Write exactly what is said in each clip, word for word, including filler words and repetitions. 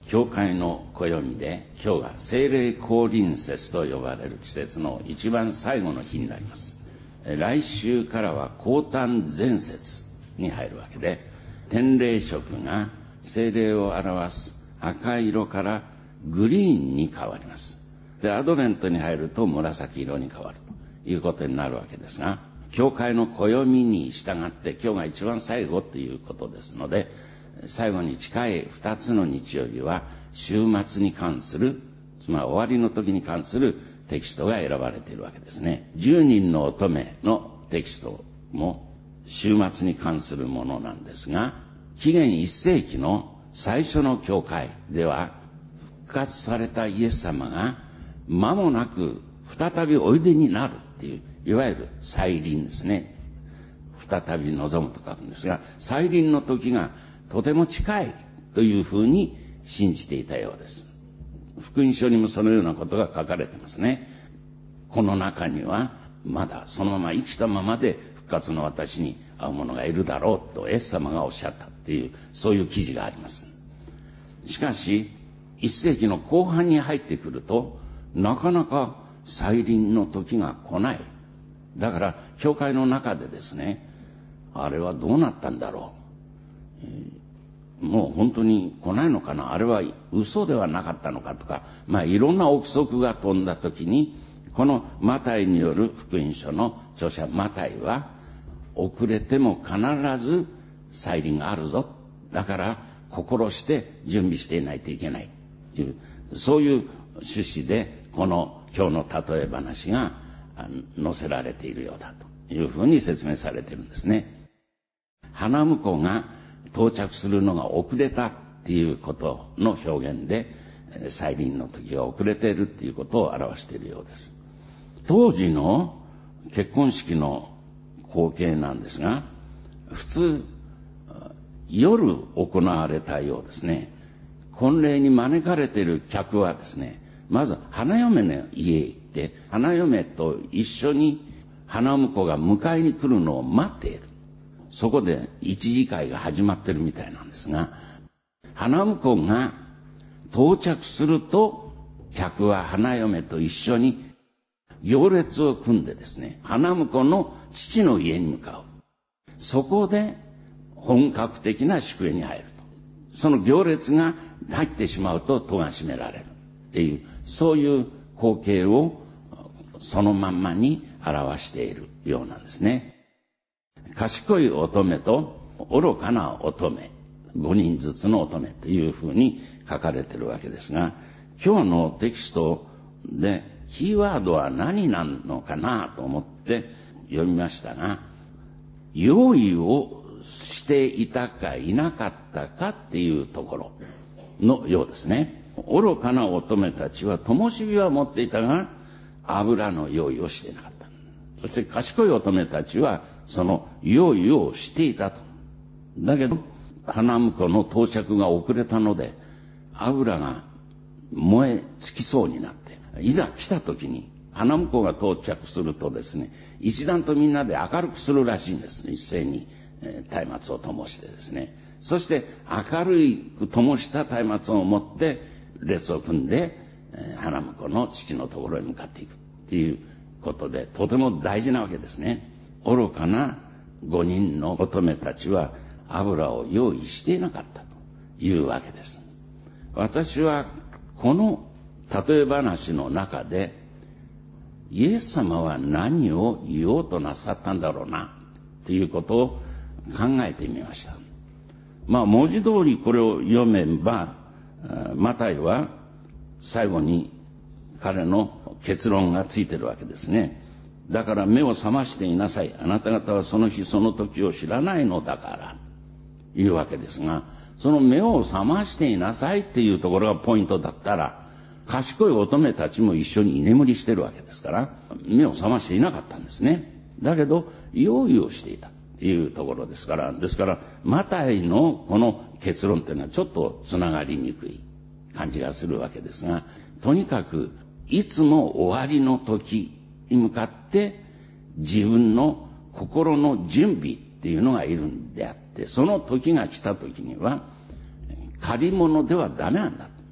教会の暦で今日が聖霊降臨節と呼ばれる季節の一番最後の日になります。来週からは降誕前節に入るわけで、天霊色が聖霊を表す赤色からグリーンに変わります。で、アドベントに入ると紫色に変わるということになるわけですが、教会の暦に従って今日が一番最後ということですので、最後に近い二つの日曜日は週末に関する、つまり終わりの時に関するテキストが選ばれているわけですね。十人の乙女のテキストも週末に関するものなんですが、紀元一世紀の最初の教会では復活されたイエス様が間もなく再びおいでになるっていう、いわゆる再臨ですね。再び望むと書くんですが、再臨の時がとても近いというふうに信じていたようです。福音書にもそのようなことが書かれてますね。この中にはまだそのまま生きたままで復活の私に会う者がいるだろうとイエス様がおっしゃったっていう、そういう記事があります。しかし一世紀の後半に入ってくるとなかなか再臨の時が来ない。だから教会の中でですね、あれはどうなったんだろう、えー、もう本当に来ないのかな、あれは嘘ではなかったのかとか、まあいろんな憶測が飛んだ時に、このマタイによる福音書の著者マタイは、遅れても必ず再臨があるぞ、だから心して準備していないといけないという、そういう趣旨でこの今日の例え話が載せられているようだというふうに説明されているんですね。花婿が到着するのが遅れたっていうことの表現で、再臨の時が遅れているっていうことを表しているようです。当時の結婚式の光景なんですが、普通夜行われたようですね。婚礼に招かれている客はですね、まず花嫁の家へ行って、花嫁と一緒に花婿が迎えに来るのを待っている。そこで一次会が始まってるみたいなんですが、花婿が到着すると、客は花嫁と一緒に行列を組んでですね、花婿の父の家に向かう。そこで本格的な祝宴に入ると。その行列が入ってしまうと戸が閉められるっていう、そういう光景をそのまんまに表しているようなんですね。賢い乙女と愚かな乙女、ごにんずつの乙女というふうに書かれているわけですが、今日のテキストでキーワードは何なのかなと思って読みましたが、用意をしていたかいなかったかっていうところのようですね。愚かな乙女たちは灯火は持っていたが油の用意をしていなかった。そして賢い乙女たちはその用意をしていたと。だけど花婿の到着が遅れたので油が燃え尽きそうになって、いざ来た時に花婿が到着するとですね、一段とみんなで明るくするらしいんです。一斉に松明を灯してですね、そして明るく灯した松明を持って列を組んで花婿の父のところへ向かっていくっていうことで、とても大事なわけですね。愚かな五人の乙女たちは油を用意していなかったというわけです。私はこの例え話の中でイエス様は何を言おうとなさったんだろうなということを考えてみました。まあ文字通りこれを読めば、マタイは最後に彼の結論がついてるわけですね。だから目を覚ましていなさい。あなた方はその日その時を知らないのだからいうわけですが、その目を覚ましていなさいっていうところがポイントだったら、賢い乙女たちも一緒に居眠りしてるわけですから、目を覚ましていなかったんですね。だけど用意をしていたというところですから、ですからマタイのこの結論というのはちょっとつながりにくい感じがするわけですが、とにかくいつも終わりの時に向かって自分の心の準備っていうのがいるんであって、その時が来た時には借り物ではダメなんだ。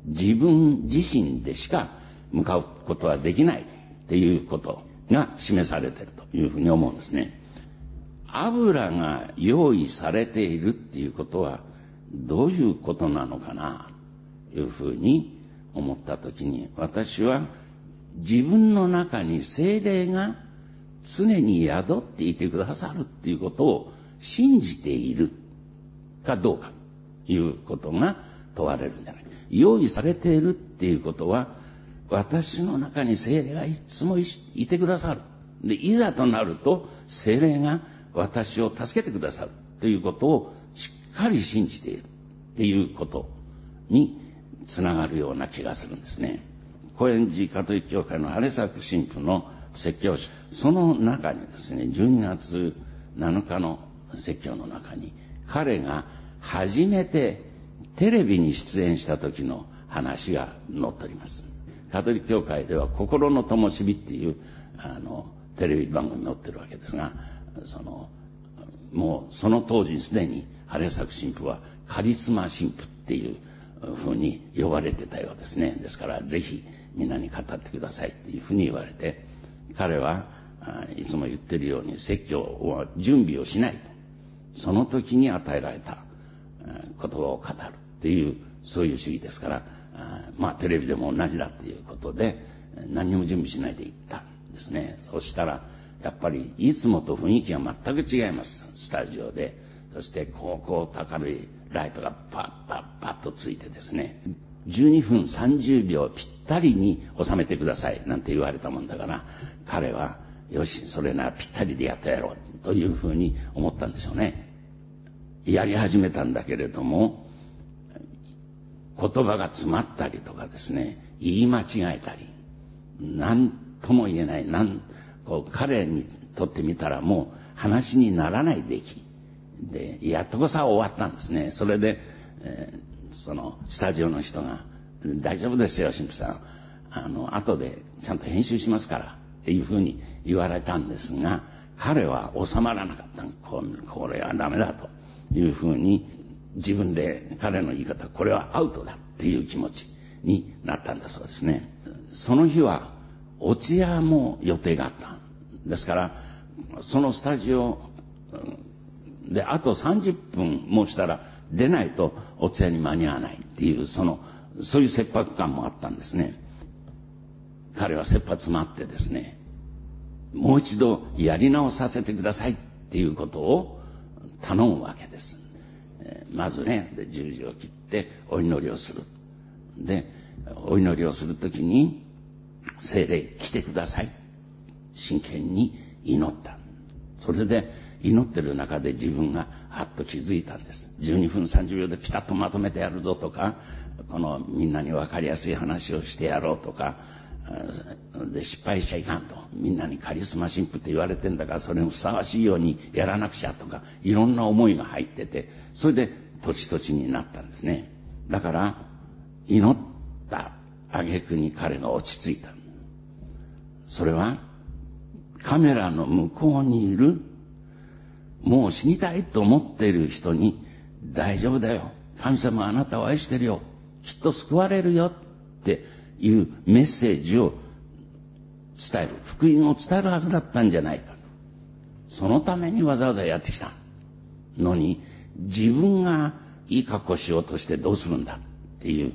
自分自身でしか向かうことはできないっていうことが示されているというふうに思うんですね。油が用意されているっていうことはどういうことなのかなというふうに思ったときに、私は自分の中に聖霊が常に宿っていてくださるっていうことを信じているかどうかということが問われるんじゃないか。用意されているっていうことは、私の中に聖霊がいつもいてくださる。で、いざとなると聖霊が私を助けてくださるということをしっかり信じているっていうことにつながるような気がするんですね。高円寺カトリック教会のハレサク神父の説教書、その中にですね、じゅうにがつなのかの説教の中に、彼が初めてテレビに出演した時の話が載っております。カトリック教会では心の灯火っていうあのテレビ番組載ってるわけですが、そのもうその当時にすでにハレサク神父はカリスマ神父っていうふうに呼ばれてたようですね。ですからぜひみんなに語ってくださいっていうふうに言われて、彼はいつも言ってるように説教は準備をしないと、その時に与えられた言葉を語るっていうそういう主義ですから、まあテレビでも同じだっていうことで何にも準備しないで行ったんですね。そしたらやっぱりいつもと雰囲気が全く違います。スタジオで、そしてこうこう明るいライトがパッパッパッとついてですね、じゅうにふんさんじゅうびょうぴったりに収めてくださいなんて言われたもんだから、彼はよしそれならぴったりでやってやろうというふうに思ったんでしょうね。やり始めたんだけれども、言葉が詰まったりとかですね、言い間違えたり、何とも言えない、なんこう彼にとってみたらもう話にならない出来で、やっとこさ終わったんですね。それで、えー、そのスタジオの人が大丈夫ですよ神父さん、あの後でちゃんと編集しますからっていうふうに言われたんですが、彼は収まらなかった。ここれはダメだというふうに自分で、彼の言い方、これはアウトだっていう気持ちになったんだそうですね。その日はお通夜も予定があったですから、そのスタジオであとさんじゅっぷんもしたら出ないとお通夜に間に合わないっていう、そのそういう切迫感もあったんですね。彼は切羽詰まってですね、もう一度やり直させてくださいっていうことを頼むわけです。まずね、十字を切ってお祈りをする。で、お祈りをするときに、聖霊来てください。真剣に祈った。それで祈ってる中で自分がはっと気づいたんです。じゅうにふんさんじゅうびょうでピタッとまとめてやるぞとか、このみんなに分かりやすい話をしてやろうとか、で失敗しちゃいかんと、みんなにカリスマ神父って言われてんだからそれにふさわしいようにやらなくちゃとか、いろんな思いが入ってて、それでとちとちになったんですね。だから祈った挙句に彼が落ち着いた。それはカメラの向こうにいる、もう死にたいと思っている人に、大丈夫だよ、神様はあなたを愛してるよ、きっと救われるよっていうメッセージを伝える、福音を伝えるはずだったんじゃないか。そのためにわざわざやってきたのに、自分がいい格好しようとしてどうするんだっていう、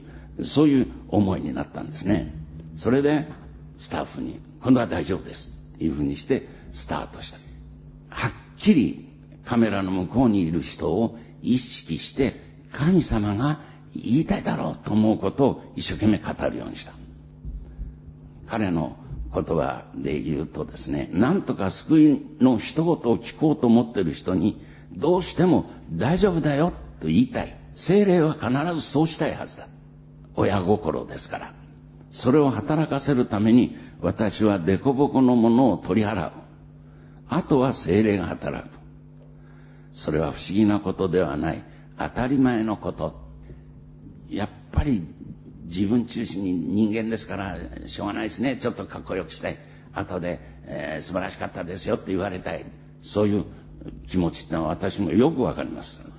そういう思いになったんですね。それでスタッフに今度は大丈夫ですっていうふうにしてスタートした。はっきりカメラの向こうにいる人を意識して、神様が言いたいだろうと思うことを一生懸命語るようにした。彼の言葉で言うとですね、なんとか救いの一言を聞こうと思っている人に、どうしても大丈夫だよと言いたい。聖霊は必ずそうしたいはずだ。親心ですから。それを働かせるために、私はデコボコのものを取り払う。あとは聖霊が働く。それは不思議なことではない。当たり前のこと。やっぱり自分中心に人間ですからしょうがないですね。ちょっとかっこよくしたい。後で、えー、素晴らしかったですよって言われたい。そういう気持ちってのは私もよくわかります。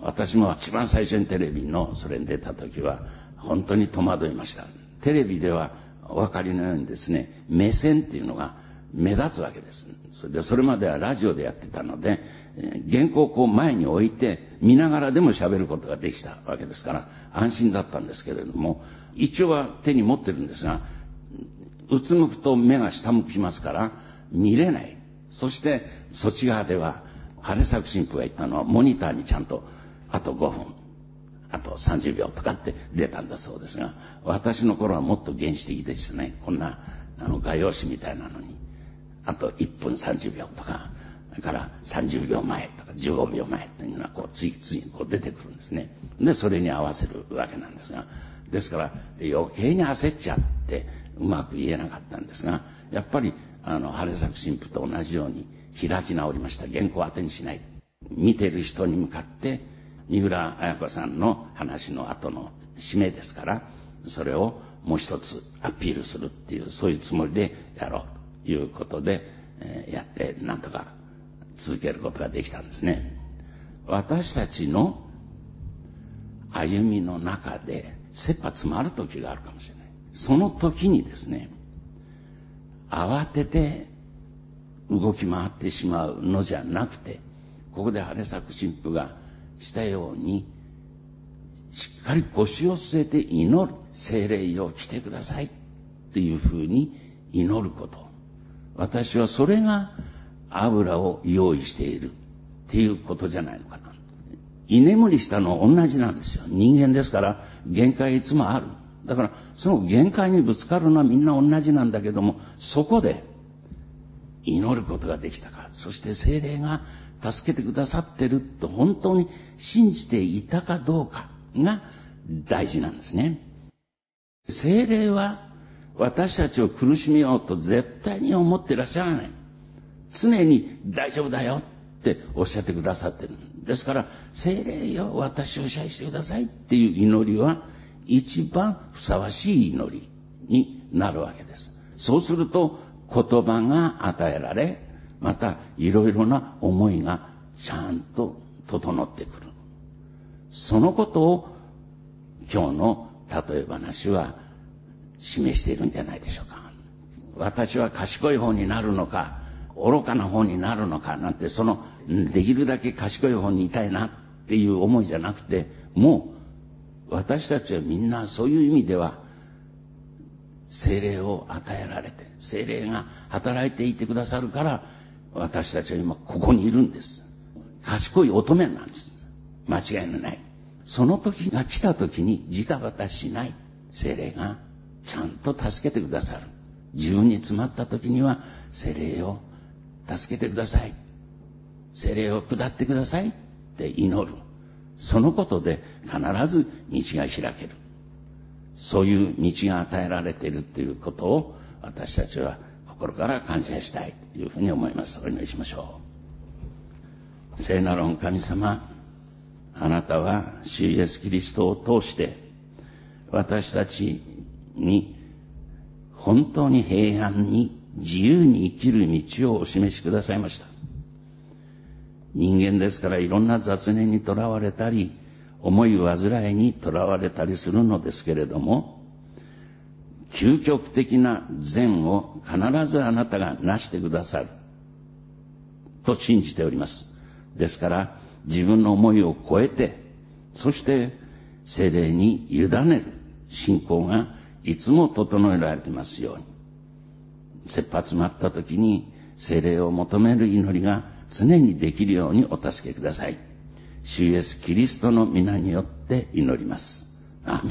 私も一番最初にテレビのそれに出た時は本当に戸惑いました。テレビではお分かりのようにですね、目線っていうのが目立つわけです。それでそれまではラジオでやってたので、原稿をこう前に置いて見ながらでも喋ることができたわけですから安心だったんですけれども、一応は手に持ってるんですが、うつむくと目が下向きますから見れない。そしてそっち側では晴作神父が言ったのはモニターにちゃんとあとごふん、あとさんじゅうびょうとかって出たんだそうですが、私の頃はもっと原始的でしたね。こんなあの画用紙みたいなのにあといっぷんさんじゅうびょうとか、それからさんじゅうびょうまえとかじゅうごびょうまえというのがこう次々にこう出てくるんですね。でそれに合わせるわけなんですが、ですから余計に焦っちゃってうまく言えなかったんですが、やっぱりあの晴作神父と同じように開き直りました。原稿を当てにしない。見てる人に向かって三浦綾子さんの話の後の締めですから、それをもう一つアピールするっていう、そういうつもりでやろうということで、えー、やってなんとか続けることができたんですね。私たちの歩みの中で切羽詰まる時があるかもしれない。その時にですね、慌てて動き回ってしまうのじゃなくて、ここで晴作神父がしたようにしっかり腰を据えて祈る。聖霊よ来てくださいっていうふうに祈ること。私はそれが油を用意しているっていうことじゃないのかな。居眠りしたのは同じなんですよ。人間ですから限界いつもある。だからその限界にぶつかるのはみんな同じなんだけども、そこで祈ることができたか、そして聖霊が助けてくださってると本当に信じていたかどうかが大事なんですね。聖霊は私たちを苦しめようと絶対に思ってらっしゃらない。常に大丈夫だよっておっしゃってくださってる。ですから聖霊よ私を支配してくださいっていう祈りは一番ふさわしい祈りになるわけです。そうすると言葉が与えられ、またいろいろな思いがちゃんと整ってくる。そのことを今日の例え話は示しているんじゃないでしょうか。私は賢い方になるのか愚かな方になるのかなんて、そのできるだけ賢い方にいたいなっていう思いじゃなくて、もう私たちはみんなそういう意味では聖霊を与えられて、聖霊が働いていてくださるから私たちは今ここにいるんです。賢い乙女なんです。間違いのない。その時が来た時にジタバタしない聖霊がちゃんと助けてくださる。自分に詰まった時には聖霊を助けてください、聖霊を下ってくださいって祈る。そのことで必ず道が開ける。そういう道が与えられているということを私たちは心から感謝したいというふうに思います。お祈りしましょう。聖なる御神様、あなたは主イエスキリストを通して私たちに本当に平安に自由に生きる道をお示しくださいました。人間ですからいろんな雑念にとらわれたり思い煩いにとらわれたりするのですけれども、究極的な善を必ずあなたが成してくださると信じております。ですから自分の思いを超えて、そして聖霊に委ねる信仰がいつも整えられていますように、切羽詰まった時に聖霊を求める祈りが常にできるようにお助けください。主イエスキリストの皆によって祈ります。アーメン。